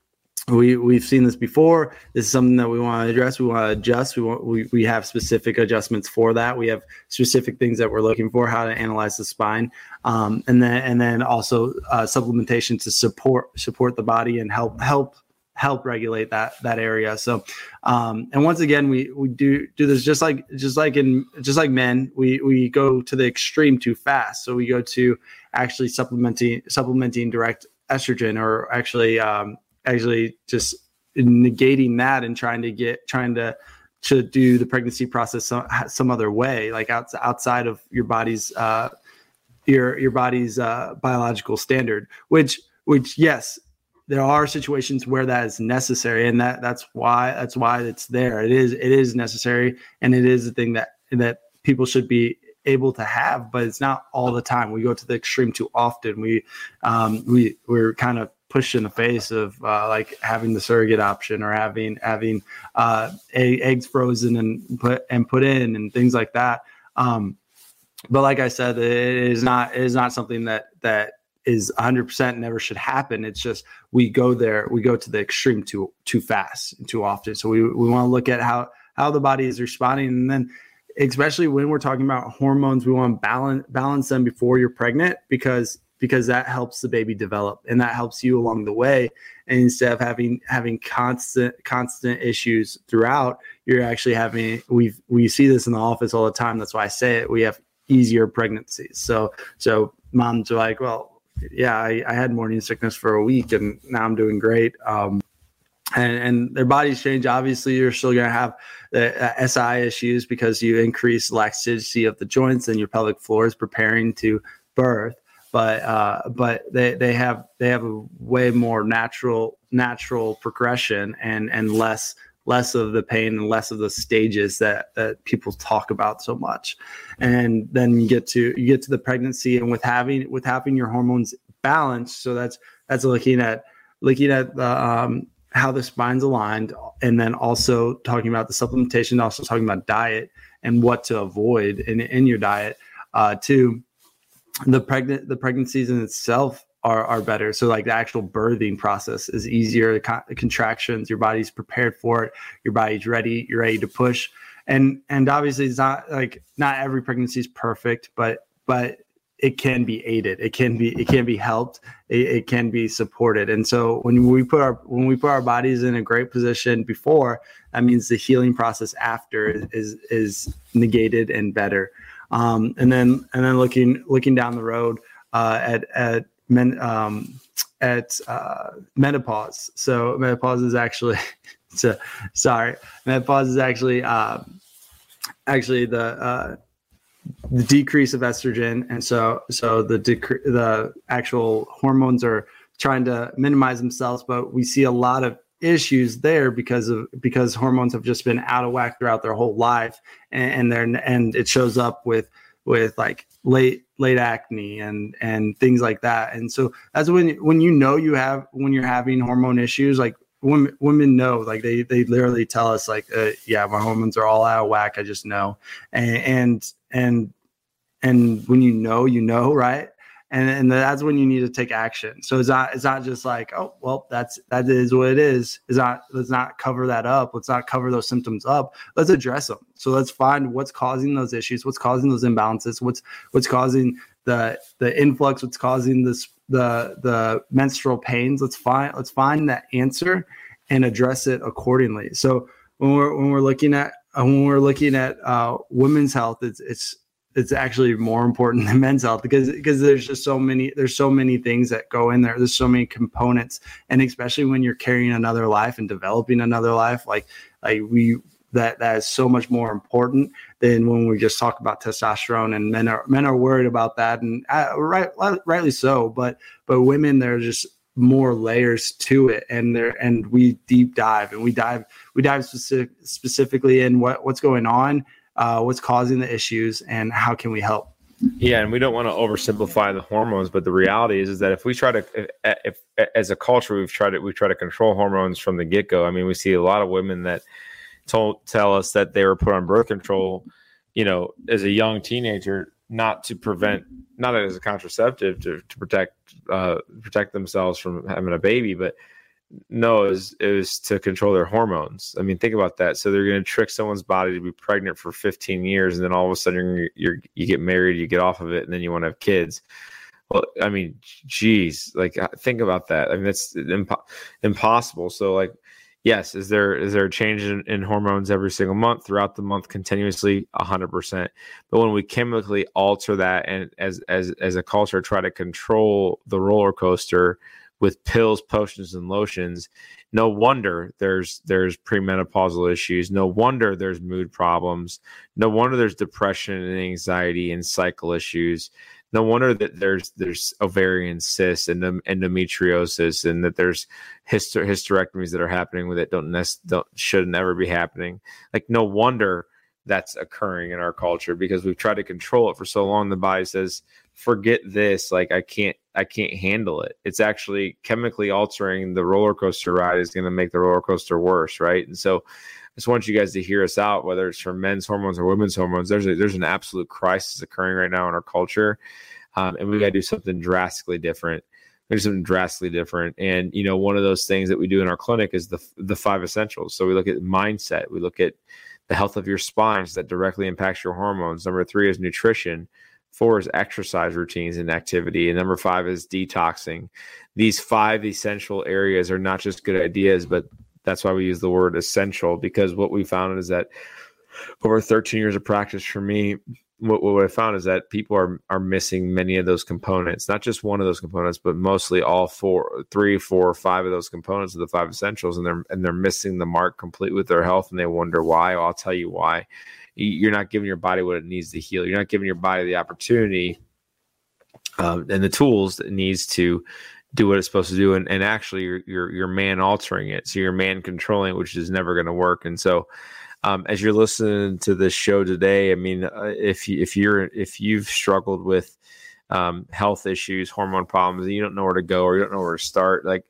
we we've seen this before. This is something that we want to address. We want to adjust. We want we we have specific adjustments for that. We have specific things that we're looking for, how to analyze the spine, um, and then and then also uh, supplementation to support support the body and help help. help regulate that that area. So um and once again we we do do this just like just like in just like men, we we go to the extreme too fast. So we go to actually supplementing supplementing direct estrogen, or actually um actually just negating that and trying to get trying to to do the pregnancy process some, some other way, like out, outside of your body's uh your your body's uh biological standard, which which yes, there are situations where that is necessary, and that that's why that's why it's there. It is it is necessary, and it is a thing that that people should be able to have, but it's not all the time. We go to the extreme too often. We um, we we're kind of pushed in the face of uh, like having the surrogate option, or having having uh, egg, eggs frozen and put and put in and things like that. Um, but like I said, it is not it is not something that that. is one hundred percent never should happen. It's just we go there, we go to the extreme too too fast and too often. So we, we want to look at how how the body is responding, and then especially when we're talking about hormones, we want to balance balance them before you're pregnant, because because that helps the baby develop, and that helps you along the way. And instead of having having constant constant issues throughout, you're actually having we we see this in the office all the time. That's why I say it. We have easier pregnancies. So so moms are like, well, yeah, I, I had morning sickness for a week, and now I'm doing great. Um, and, and their bodies change. Obviously, you're still going to have the uh, S I issues because you increase laxity of the joints, and your pelvic floor is preparing to birth. But uh, but they, they have they have a way more natural natural progression, and and less less of the pain and less of the stages that, that people talk about so much. And then you get to, you get to the pregnancy, and with having, with having your hormones balanced. So that's, that's looking at, looking at the, um, how the spine's aligned, and then also talking about the supplementation, also talking about diet and what to avoid in, in your diet. Uh, too, the pregnant the pregnancies in itself are are better. So like the actual birthing process is easier. The con- contractions, your body's prepared for it. Your body's ready. You're ready to push. And and obviously it's not like not every pregnancy is perfect, but but it can be aided. It can be it can be helped. It, it can be supported. And so when we put our when we put our bodies in a great position before, that means the healing process after is is negated and better. Um, and then and then looking looking down the road uh, at at men um, at uh, menopause. So menopause is actually so, sorry menopause is actually uh, actually the uh, the decrease of estrogen, and so so the decre- the actual hormones are trying to minimize themselves, but we see a lot of issues there because of because hormones have just been out of whack throughout their whole life, and, and they're and it shows up with with like late late acne and and things like that. And so that's when when you know you have when you're having hormone issues, like women women know, like they they literally tell us like uh, yeah, my hormones are all out of whack, I just know. And and and and when you know, you know, right? And and that's when you need to take action. So it's not it's not just like, oh well, that's that is what it is. It's not let's not cover that up. Let's not cover those symptoms up. Let's address them. So let's find what's causing those issues, what's causing those imbalances, what's what's causing the the influx, what's causing this the the menstrual pains. Let's find let's find that answer and address it accordingly. So when we're when we're looking at uh, when we're looking at uh, women's health, it's it's it's actually more important than men's health because because there's just so many there's so many things that go in there. There's so many components, and especially when you're carrying another life and developing another life, like like we that that is so much more important than when we just talk about testosterone. And men are men are worried about that, and uh, right rightly so. But but women, there's just more layers to it, and there and we deep dive and we dive we dive specific, specifically in what what's going on. Uh, what's causing the issues and how can we help? Yeah, and we don't want to oversimplify the hormones, but the reality is, is that if we try to, if, if as a culture we've tried to we try to control hormones from the get go. I mean, we see a lot of women that told tell us that they were put on birth control, you know, as a young teenager, not to prevent, not as a contraceptive to, to protect uh, protect themselves from having a baby, but no, it was, it was to control their hormones. I mean, think about that. So they're going to trick someone's body to be pregnant for fifteen years, and then all of a sudden you're, you're you get married, you get off of it, and then you want to have kids. Well, I mean, geez, like think about that. I mean, that's impo- impossible. So, like, yes, is there is there a change in, in hormones every single month, throughout the month, continuously? A hundred percent. But when we chemically alter that, and as as as a culture try to control the roller coaster with pills, potions, and lotions, no wonder there's there's premenopausal issues. No wonder there's mood problems. No wonder there's depression and anxiety and cycle issues. No wonder that there's there's ovarian cysts and endometriosis, and that there's hyster- hysterectomies that are happening with it don't, nec- don't should never be happening. Like, no wonder that's occurring in our culture because we've tried to control it for so long. The body says, forget this. Like, I can't, I can't handle it. It's actually chemically altering the roller coaster ride is going to make the roller coaster worse. Right. And so I just want you guys to hear us out, whether it's for men's hormones or women's hormones. There's a, there's an absolute crisis occurring right now in our culture. Um, and we got to do something drastically different. There's something drastically different. And, you know, one of those things that we do in our clinic is the, the five essentials. So we look at mindset, we look at the health of your spines that directly impacts your hormones. Number three is nutrition. Four is exercise routines and activity. And number five is detoxing. These five essential areas are not just good ideas, but that's why we use the word essential, because what we found is that over thirteen years of practice for me, what, what I found is that people are are missing many of those components, not just one of those components, but mostly all four, three, four, five of those components of the five essentials. And they're, and they're missing the mark completely with their health. And they wonder why. Well, I'll tell you why. You're not giving your body what it needs to heal. You're not giving your body the opportunity um, and the tools that it needs to do what it's supposed to do. And, and actually you're, you're, you're man altering it. So you're man controlling it, which is never going to work. And so um, as you're listening to this show today, I mean, uh, if you, if you're, if you've struggled with um, health issues, hormone problems, and you don't know where to go, or you don't know where to start, like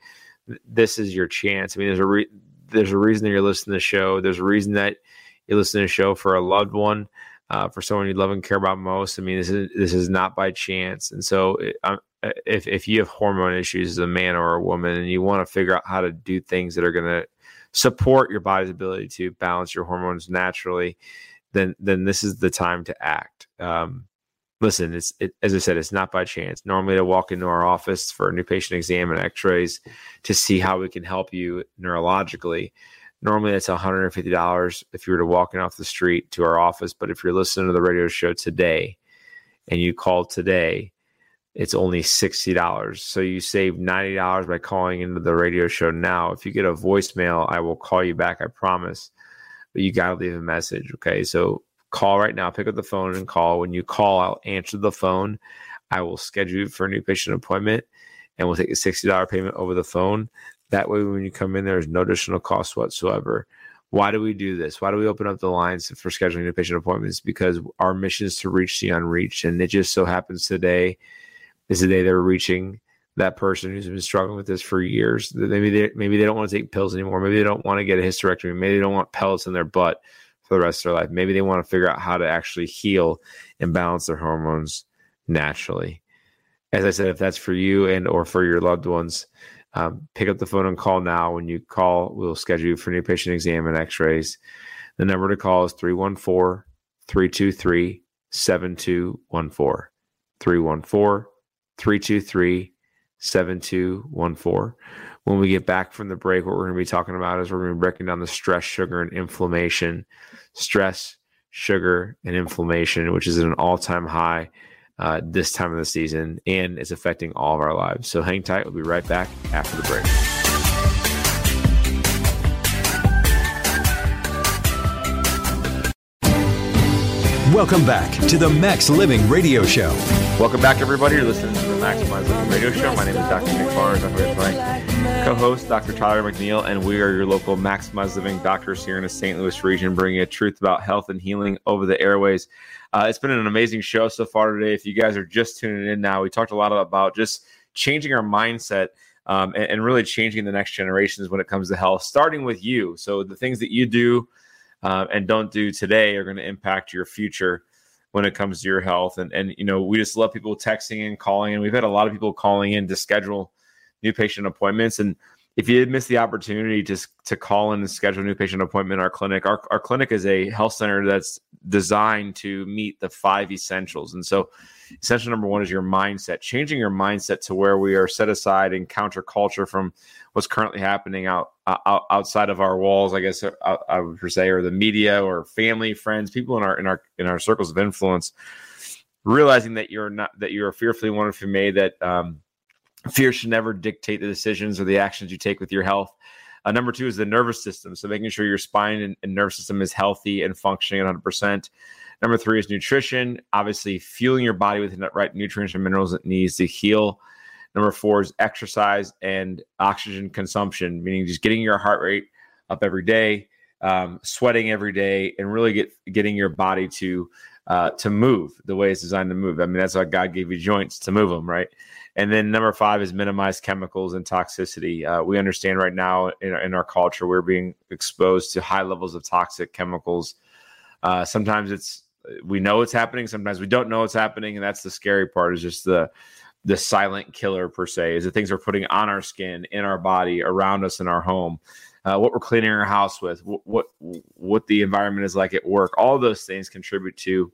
th- this is your chance. I mean, there's a re- there's a reason that you're listening to the show. There's a reason that you're listening to the show for a loved one, uh, for someone you love and care about most. I mean, this is this is not by chance. And so, it, um, if if you have hormone issues as a man or a woman, and you want to figure out how to do things that are going to support your body's ability to balance your hormones naturally, then then this is the time to act. Um, listen, it's it, as I said, it's not by chance. Normally, I walk into our office for a new patient exam and X-rays to see how we can help you neurologically. Normally, that's one hundred fifty dollars if you were to walk in off the street to our office. But if you're listening to the radio show today and you call today, it's only sixty dollars. So you save ninety dollars by calling into the radio show now. If you get a voicemail, I will call you back, I promise. But you got to leave a message, okay? So call right now. Pick up the phone and call. When you call, I'll answer the phone. I will schedule you for a new patient appointment, and we'll take a sixty dollars payment over the phone. That way, when you come in, there's no additional cost whatsoever. Why do we do this? Why do we open up the lines for scheduling new patient appointments? Because our mission is to reach the unreached. And it just so happens today is the day they're reaching that person who's been struggling with this for years. Maybe they, maybe they don't want to take pills anymore. Maybe they don't want to get a hysterectomy. Maybe they don't want pellets in their butt for the rest of their life. Maybe they want to figure out how to actually heal and balance their hormones naturally. As I said, if that's for you and or for your loved ones, um, pick up the phone and call now. When you call, we'll schedule you for new patient exam and X-rays. The number to call is three one four, three two three, seven two one four. three one four, three two three, seven two one four. When we get back from the break, what we're going to be talking about is we're going to be breaking down the stress, sugar, and inflammation. Stress, sugar, and inflammation, which is at an all-time high uh, this time of the season, and it's affecting all of our lives. So hang tight. We'll be right back after the break. Welcome back to the Max Living Radio Show. Welcome back, everybody. You're listening to the Maximize Living Radio Show. My name is Doctor Nick Barnes. I'm here with my co-host, Doctor Tyler McNeil, and we are your local Maximize Living doctors here in the Saint Louis region, bringing you truth about health and healing over the airways. Uh, it's been an amazing show so far today. If you guys are just tuning in now, we talked a lot about just changing our mindset um, and, and really changing the next generations when it comes to health, starting with you. So the things that you do uh, and don't do today are going to impact your future when it comes to your health. And, and, you know, we just love people texting and calling, and we've had a lot of people calling in to schedule new patient appointments. And if you did miss the opportunity to, to call in and schedule a new patient appointment in our clinic, our, our clinic is a health center that's designed to meet the five essentials. And so essential number one is your mindset, changing your mindset to where we are set aside and counter culture from what's currently happening out, out outside of our walls, I guess I, I would say, or the media or family, friends, people in our, in our, in our circles of influence, realizing that you're not, that you're fearfully and wonderfully made, that, um, fear should never dictate the decisions or the actions you take with your health. Uh, number two is the nervous system. So making sure your spine and, and nervous system is healthy and functioning at one hundred percent. Number three is nutrition. Obviously, fueling your body with the right nutrients and minerals it needs to heal. Number four is exercise and oxygen consumption, meaning just getting your heart rate up every day, um, sweating every day, and really get getting your body to uh, to move the way it's designed to move. I mean, that's why God gave you joints to move them, right? And then number five is minimize chemicals and toxicity. Uh, we understand right now in our, in our culture, we're being exposed to high levels of toxic chemicals. Uh, sometimes it's, we know it's happening. Sometimes we don't know it's happening. And that's the scary part, is just the, the silent killer per se, is the things we're putting on our skin, in our body, around us in our home, uh, what we're cleaning our house with, what, what, what the environment is like at work. All of those things contribute to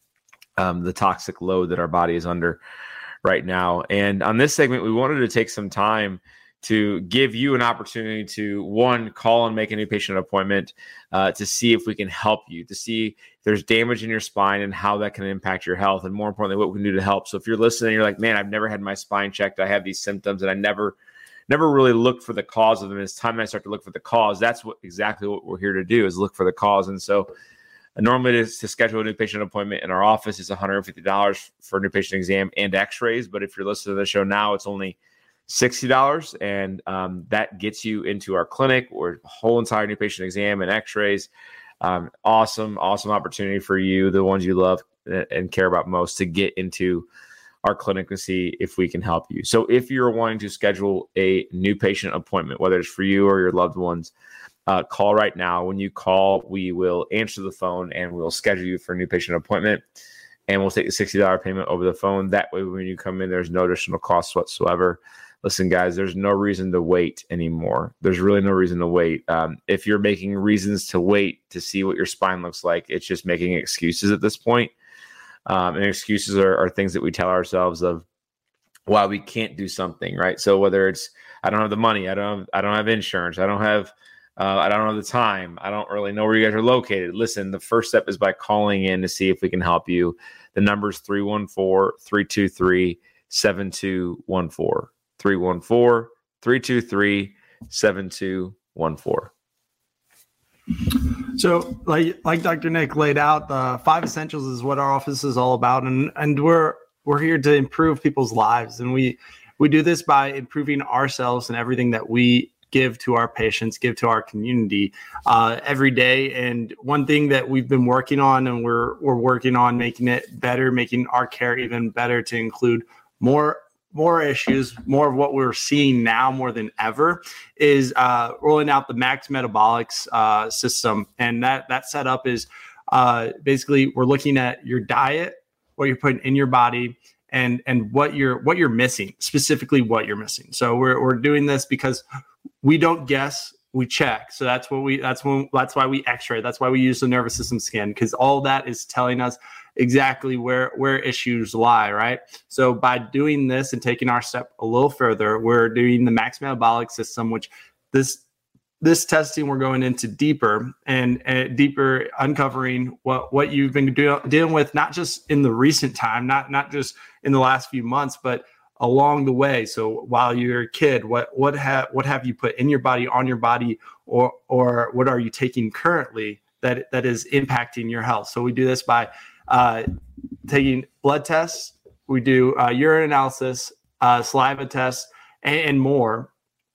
um, the toxic load that our body is under right now. And on this segment, we wanted to take some time to give you an opportunity to, one, call and make a new patient appointment uh, to see if we can help you, to see if there's damage in your spine and how that can impact your health, and more importantly, what we can do to help. So if you're listening, you're like, man, I've never had my spine checked. I have these symptoms and I never, never really looked for the cause of them. It's time I start to look for the cause. That's what exactly what we're here to do, is look for the cause. And so normally, to, to schedule a new patient appointment in our office is one hundred fifty dollars for a new patient exam and X-rays. But if you're listening to the show now, it's only sixty dollars, and um, that gets you into our clinic or a whole entire new patient exam and X-rays. Um, awesome, awesome opportunity for you, the ones you love and care about most, to get into our clinic and see if we can help you. So if you're wanting to schedule a new patient appointment, whether it's for you or your loved ones, uh, call right now. When you call, we will answer the phone and we'll schedule you for a new patient appointment. And we'll take a sixty dollars payment over the phone. That way, when you come in, there's no additional costs whatsoever. Listen, guys, there's no reason to wait anymore. There's really no reason to wait. Um, if you're making reasons to wait to see what your spine looks like, it's just making excuses at this point. Um, and excuses are, are things that we tell ourselves of why we can't do something, right? So whether it's, I don't have the money, I don't have, I don't have insurance, I don't have, uh, I don't have the time, I don't really know where you guys are located. Listen, the first step is by calling in to see if we can help you. The number is three one four, three two three, seven two one four. three one four, three two three, seven two one four. So like like Doctor Nick laid out, the five essentials is what our office is all about. And and we're we're here to improve people's lives. And we we do this by improving ourselves and everything that we give to our patients, give to our community uh, every day. And one thing that we've been working on, and we're we're working on making it better, making our care even better to include more more issues, more of what we're seeing now more than ever, is uh, rolling out the Max Metabolics uh, system. And that that setup is uh, basically we're looking at your diet, what you're putting in your body, and and what you're what you're missing, specifically what you're missing. So we're we're doing this because we don't guess, we check. So that's what we that's when that's why we x-ray. That's why we use the nervous system scan, because all that is telling us exactly where where issues lie, right? So by doing this and taking our step a little further, we're doing the Max Metabolic system, which this this testing we're going into deeper and, and deeper, uncovering what what you've been do, dealing with, not just in the recent time, not not just in the last few months, but along the way. So while you're a kid, what what have what have you put in your body, on your body, or or what are you taking currently that that is impacting your health? So we do this by uh, taking blood tests, we do uh, urine analysis, uh, saliva tests, and, and more.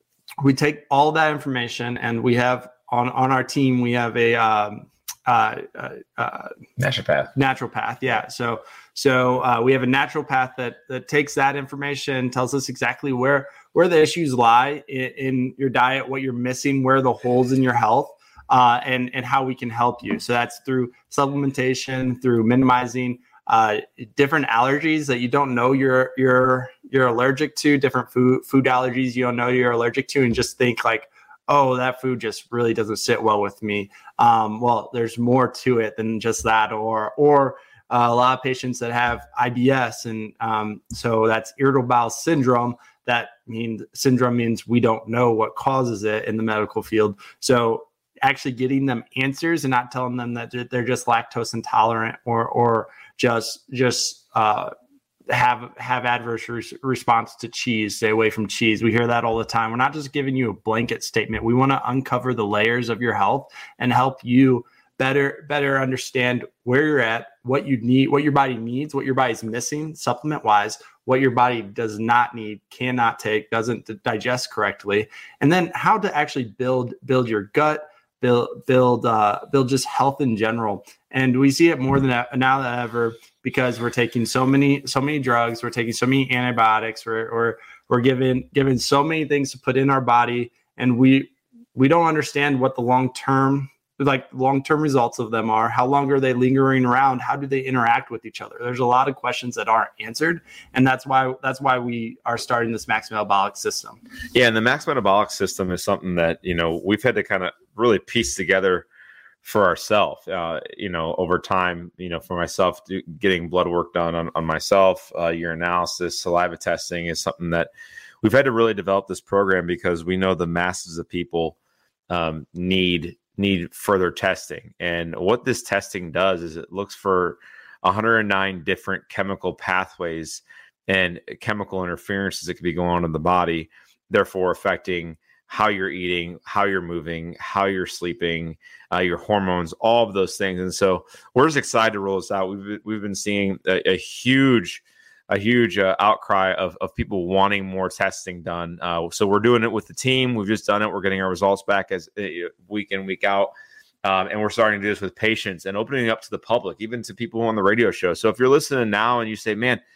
We take all that information, and we have on on our team we have a um, uh, uh, uh, naturopath. Naturopath, yeah. So so uh, we have a naturopath that that takes that information, tells us exactly where where the issues lie in, in your diet, what you're missing, where are the holes in your health, uh, and and how we can help you. So that's through supplementation, through minimizing uh, different allergies that you don't know you're you're you're allergic to, different food food allergies you don't know you're allergic to, and just think like, oh, that food just really doesn't sit well with me. Um, well, there's more to it than just that. Or, or uh, a lot of patients that have I B S, and um, so that's irritable bowel syndrome. That means syndrome means we don't know what causes it in the medical field. So actually getting them answers and not telling them that they're just lactose intolerant or or just just uh, have have adverse re- response to cheese, stay away from cheese. We hear that all the time. We're not just giving you a blanket statement. We want to uncover the layers of your health and help you better better understand where you're at, what you need, what your body needs, what your body's missing supplement wise, what your body does not need, cannot take, doesn't digest correctly, and then how to actually build build your gut, build build uh, build just health in general. And we see it more than now than ever, because we're taking so many so many drugs, we're taking so many antibiotics, we're we're, we're given given so many things to put in our body, and we we don't understand what the long term like long term results of them are. How long are they lingering around? How do they interact with each other? There's a lot of questions that aren't answered, and that's why that's why we are starting this Max Metabolic system. Yeah, and the Max Metabolic system is something that, you know, we've had to kind of really piece together for ourselves, uh, you know, over time. You know, for myself, do, getting blood work done on, on myself, uh, urinalysis, saliva testing is something that we've had to really develop this program, because we know the masses of people um, need need further testing. And what this testing does is it looks for one hundred nine different chemical pathways and chemical interferences that could be going on in the body, therefore affecting how you're eating, how you're moving, how you're sleeping, uh, your hormones, all of those things. And so we're just excited to roll this out. We've we've been seeing a, a huge, a huge uh, outcry of of people wanting more testing done. Uh, so we're doing it with the team. We've just done it. We're getting our results back as uh, week in, week out. Um, and we're starting to do this with patients and opening it up to the public, even to people on the radio show. So if you're listening now and you say, man,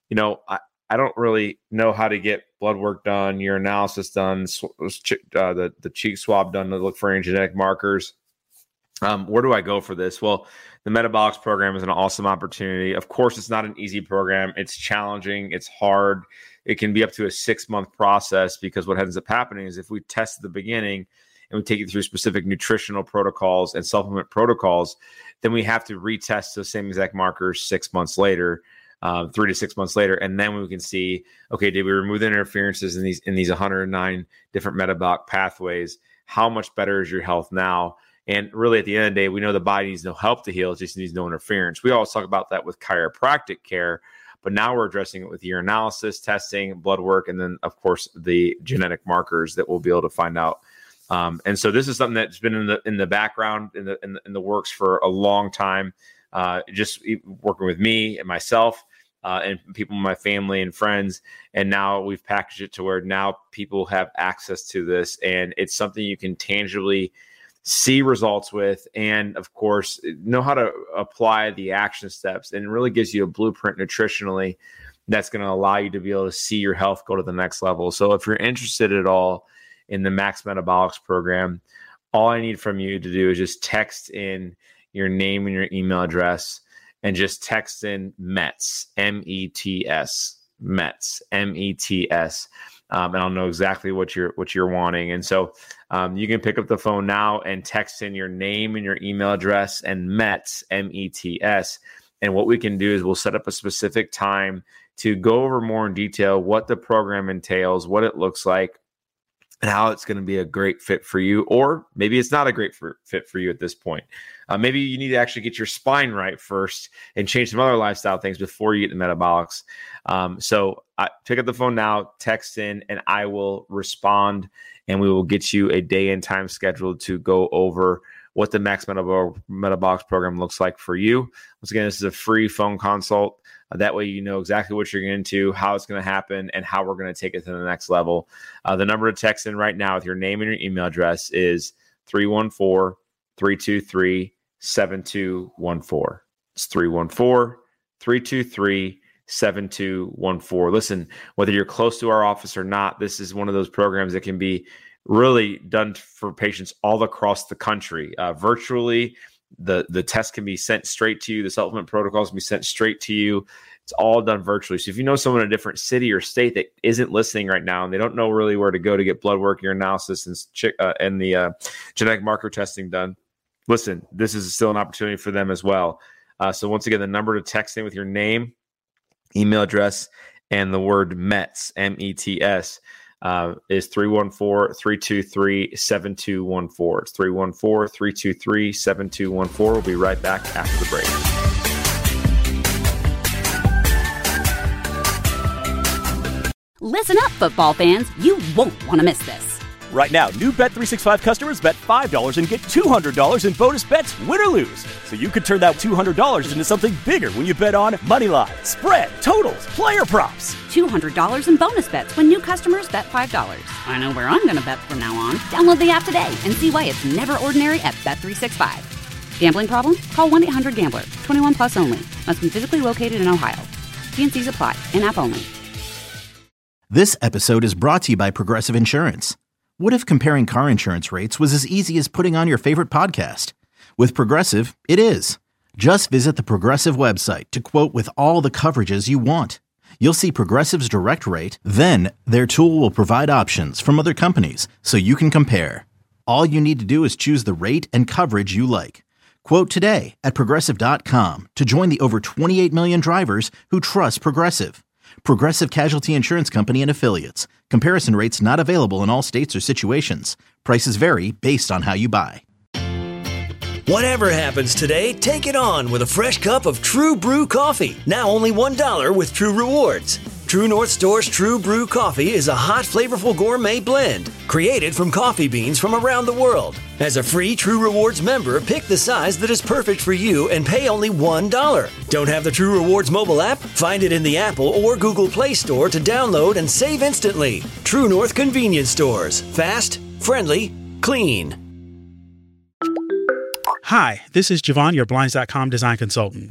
you know, I, I don't really know how to get blood work done, urinalysis done, sw- uh, the, the cheek swab done to look for any genetic markers. Um, where do I go for this? Well, the Metabolics program is an awesome opportunity. Of course, it's not an easy program. It's challenging. It's hard. It can be up to a six-month process because what ends up happening is if we test at the beginning and we take you through specific nutritional protocols and supplement protocols, then we have to retest those same exact markers six months later. Uh, three to six months later, and then we can see, okay, did we remove the interferences in these in these one hundred nine different metabolic pathways? How much better is your health now? And really, at the end of the day, we know the body needs no help to heal; it just needs no interference. We always talk about that with chiropractic care, but now we're addressing it with urinalysis, testing, blood work, and then, of course, the genetic markers that we'll be able to find out. Um, and so, this is something that's been in the in the background, in the in the, in the works for a long time. Uh, just working with me and myself uh, and people in my family and friends. And now we've packaged it to where now people have access to this, and it's something you can tangibly see results with. And of course, know how to apply the action steps, and it really gives you a blueprint nutritionally that's going to allow you to be able to see your health go to the next level. So if you're interested at all in the Max Metabolics program, all I need from you to do is just text in your name and your email address, and just text in METS, M E T S, METS, M E T S, um, and I'll know exactly what you're what you're wanting. And so um, you can pick up the phone now and text in your name and your email address and METS, M E T S. And what we can do is we'll set up a specific time to go over more in detail what the program entails, what it looks like, and how it's going to be a great fit for you. Or maybe it's not a great for, fit for you at this point. Uh, maybe you need to actually get your spine right first and change some other lifestyle things before you get the metabolics. Um, so I, pick up the phone now, text in, and I will respond, and we will get you a day and time scheduled to go over what the Max Metabol- Metabolics program looks like for you. Once again, this is a free phone consult. Uh, that way you know exactly what you're getting into, how it's going to happen, and how we're going to take it to the next level. Uh, the number to text in right now with your name and your email address is three one four, three two three, seven two one four. It's three one four, three two three, seven two one four. Listen, whether you're close to our office or not, this is one of those programs that can be really done for patients all across the country. Uh, virtually, the, the test can be sent straight to you. The supplement protocols can be sent straight to you. It's all done virtually. So if you know someone in a different city or state that isn't listening right now and they don't know really where to go to get blood work, urinalysis, and, ch- uh, and the uh, genetic marker testing done, listen, this is still an opportunity for them as well. Uh, so once again, the number to text in with your name, email address, and the word METS, M E T S, uh, is three one four, three two three, seven two one four. It's three one four, three two three, seven two one four. We'll be right back after the break. Listen up, football fans. You won't want to miss this. Right now, new Bet three sixty-five customers bet five dollars and get two hundred dollars in bonus bets, win or lose. So you could turn that two hundred dollars into something bigger when you bet on money line, spread, totals, player props. two hundred dollars in bonus bets when new customers bet five dollars. I know where I'm going to bet from now on. Download the app today and see why it's never ordinary at Bet three sixty-five. Gambling problem? Call one eight hundred gambler. twenty-one plus only. Must be physically located in Ohio. T N Cs apply. In-app only. This episode is brought to you by Progressive Insurance. What if comparing car insurance rates was as easy as putting on your favorite podcast? With Progressive, it is. Just visit the Progressive website to quote with all the coverages you want. You'll see Progressive's direct rate, then their tool will provide options from other companies so you can compare. All you need to do is choose the rate and coverage you like. Quote today at Progressive dot com to join the over twenty-eight million drivers who trust Progressive. Progressive Casualty Insurance Company and Affiliates. Comparison rates not available in all states or situations. Prices vary based on how you buy. Whatever happens today, take it on with a fresh cup of True Brew coffee. Now only one dollar with True Rewards. True North Store's True Brew coffee is a hot, flavorful gourmet blend created from coffee beans from around the world. As a free True Rewards member, pick the size that is perfect for you and pay only one dollar. Don't have the True Rewards mobile app? Find it in the Apple or Google Play Store to download and save instantly. True North Convenience Stores. Fast, friendly, clean. Hi, this is Javon, your Blinds dot com design consultant.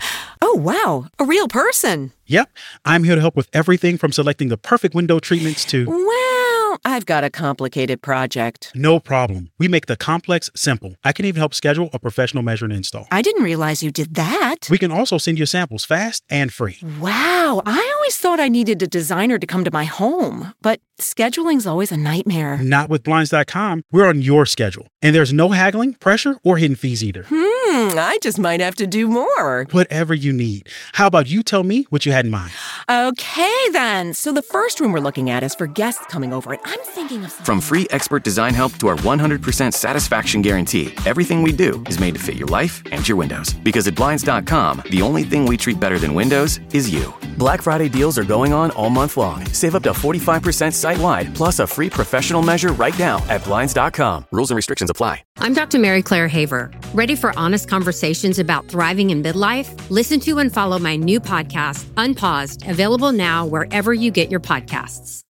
Oh, wow. A real person. Yep. I'm here to help with everything from selecting the perfect window treatments to... Well, I've got a complicated project. No problem. We make the complex simple. I can even help schedule a professional measure and install. I didn't realize you did that. We can also send you samples fast and free. Wow. I always thought I needed a designer to come to my home, but scheduling's always a nightmare. Not with Blinds dot com. We're on your schedule. And there's no haggling, pressure, or hidden fees either. Hmm, I just might have to do more. Whatever you need. How about you tell me what you had in mind? Okay, then. So the first room we're looking at is for guests coming over, and I'm thinking of... From free expert design help to our one hundred percent satisfaction guarantee, everything we do is made to fit your life and your windows. Because at Blinds dot com, the only thing we treat better than windows is you. Black Friday deals are going on all month long. Save up to forty-five percent site-wide, plus a free professional measure right now at Blinds dot com. Rules and restrictions apply. I'm Doctor Mary Claire Haver. Ready for honest conversations about thriving in midlife? Listen to and follow my new podcast, Unpaused, available now wherever you get your podcasts.